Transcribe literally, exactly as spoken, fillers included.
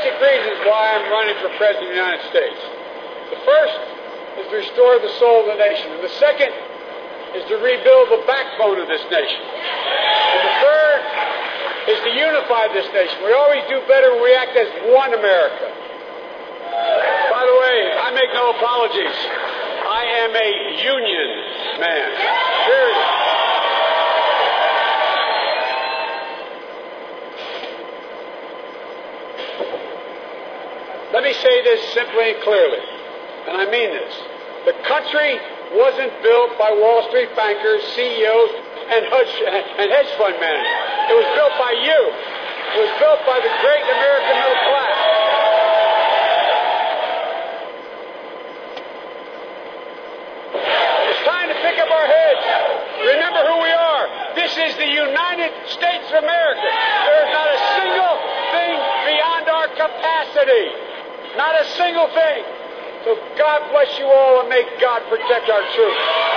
basic reasons why I'm running for President of the United States. The first is to restore the soul of the nation. And the second is to rebuild the backbone of this nation. And the third is to unify this nation. We always do better when we act as one America. By the way, I make no apologies. I am a union man. Period. Let me say this simply and clearly, and I mean this. The country wasn't built by Wall Street bankers, C E Os, and hedge fund managers. It was built by you. It was built by the great American middle class. It's time to pick up our heads. Remember who we are. This is the United States of America. There is not a single thing beyond our capacity. Not a single thing. So God bless you all and may God protect our troops.